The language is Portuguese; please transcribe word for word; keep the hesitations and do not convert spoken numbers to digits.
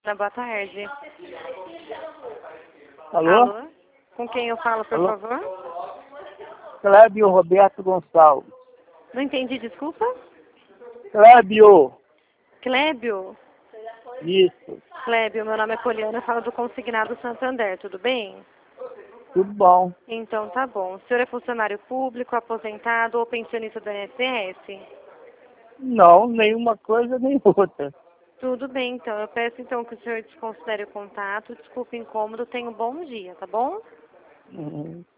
Boa tarde. Alô? Alô? Com quem eu falo, por Alô? favor? Clébio Roberto Gonçalves. Não entendi, desculpa. Clébio. Clébio? Isso. Clébio, meu nome é Poliana, eu falo do Consignado Santander, tudo bem? Tudo bom. Então tá bom. O senhor é funcionário público, aposentado ou pensionista do I N S S? Não, nenhuma coisa nem outra. Tudo bem, então. Eu peço então que o senhor desconsidere o contato. Desculpe o incômodo. Tenha um bom dia, tá bom? Uhum.